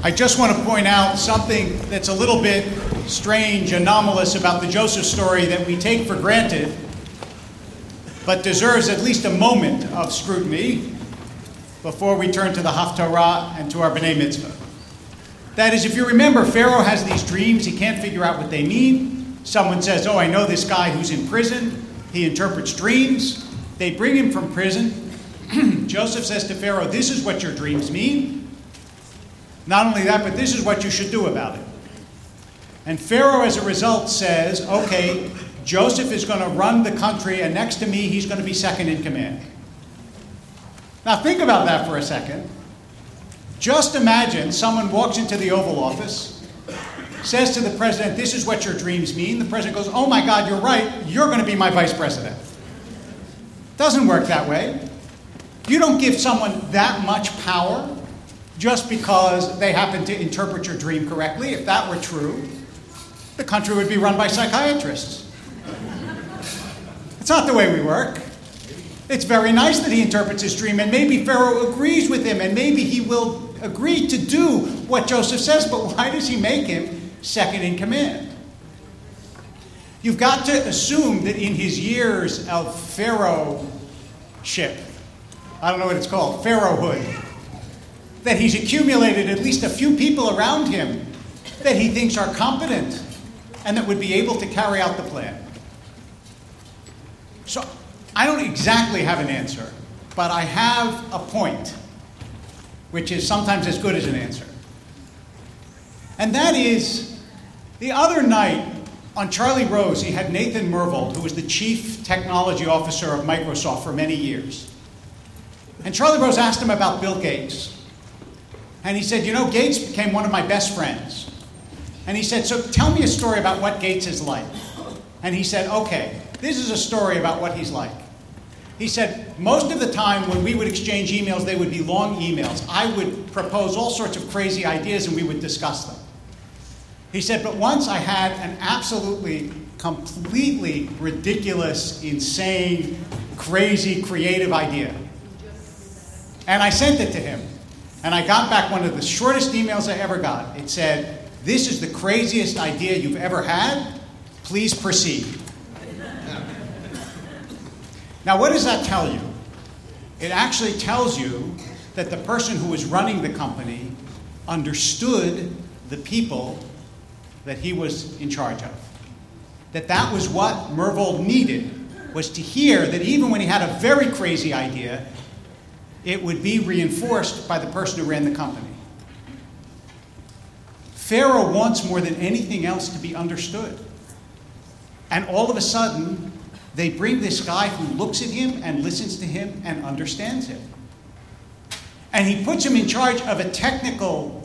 I just want to point out something that's a little bit strange, anomalous about the Joseph story that we take for granted, but deserves at least a moment of scrutiny before we turn to the Haftarah and to our B'nai Mitzvah. That is, if you remember, Pharaoh has these dreams. He can't figure out what they mean. Someone says, oh, I know this guy who's in prison. He interprets dreams. They bring him from prison. Joseph says to Pharaoh, this is what your dreams mean. Not only that, but this is what you should do about it. And Pharaoh, as a result, says, okay, Joseph is going to run the country, and next to me, he's going to be second in command. Now, think about that for a second. Just imagine someone walks into the Oval Office, says to the president, this is what your dreams mean. The president goes, oh my God, you're right. You're going to be my vice president. Doesn't work that way. You don't give someone that much power just because they happen to interpret your dream correctly. If that were true, the country would be run by psychiatrists. It's not the way we work. It's very nice that he interprets his dream, and maybe Pharaoh agrees with him, and maybe he will agree to do what Joseph says, but why does he make him second in command? You've got to assume that in his years of Pharaoh-ship, I don't know what it's called, Pharaohhood, that he's accumulated at least a few people around him that he thinks are competent and that would be able to carry out the plan. So I don't exactly have an answer, but I have a point, which is sometimes as good as an answer. And that is, the other night on Charlie Rose, he had Nathan Myhrvold, who was the chief technology officer of Microsoft for many years. And Charlie Rose asked him about Bill Gates. And he said, you know, Gates became one of my best friends. And he said, so tell me a story about what Gates is like. And he said, okay, this is a story about what he's like. He said, most of the time when we would exchange emails, they would be long emails. I would propose all sorts of crazy ideas and we would discuss them. He said, but once I had an absolutely, completely ridiculous, insane, crazy, creative idea. And I sent it to him. And I got back one of the shortest emails I ever got. It said, this is the craziest idea you've ever had. Please proceed. Now, what does that tell you? It actually tells you that the person who was running the company understood the people that he was in charge of. That was what Myhrvold needed, was to hear that even when he had a very crazy idea, it would be reinforced by the person who ran the company. Pharaoh wants more than anything else to be understood. And all of a sudden, they bring this guy who looks at him and listens to him and understands him. And he puts him in charge of a technical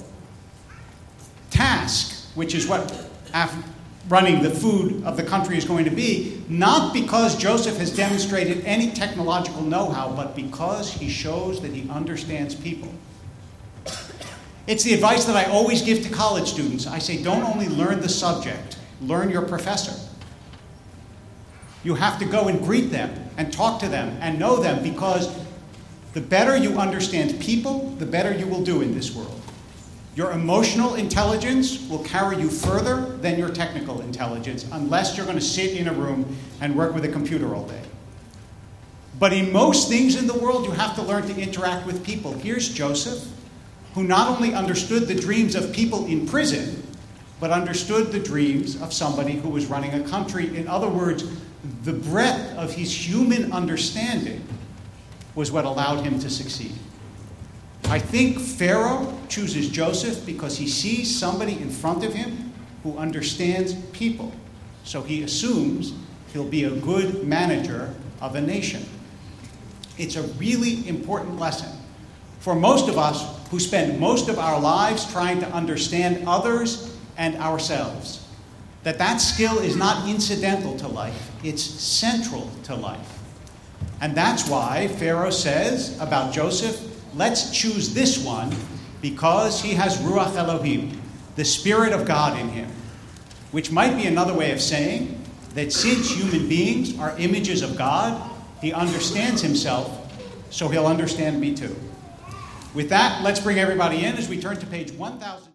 task, which is what running the food of the country is going to be, not because Joseph has demonstrated any technological know-how, but because he shows that he understands people. It's the advice that I always give to college students. I say, don't only learn the subject, learn your professor. You have to go and greet them and talk to them and know them, because the better you understand people, the better you will do in this world. Your emotional intelligence will carry you further than your technical intelligence, unless you're going to sit in a room and work with a computer all day. But in most things in the world, you have to learn to interact with people. Here's Joseph, who not only understood the dreams of people in prison, but understood the dreams of somebody who was running a country. In other words, the breadth of his human understanding was what allowed him to succeed. I think Pharaoh chooses Joseph because he sees somebody in front of him who understands people. So he assumes he'll be a good manager of a nation. It's a really important lesson for most of us who spend most of our lives trying to understand others and ourselves. That skill is not incidental to life, it's central to life. And that's why Pharaoh says about Joseph, let's choose this one because he has Ruach Elohim, the Spirit of God in him, which might be another way of saying that since human beings are images of God, he understands himself, so he'll understand me too. With that, let's bring everybody in as we turn to page 1000.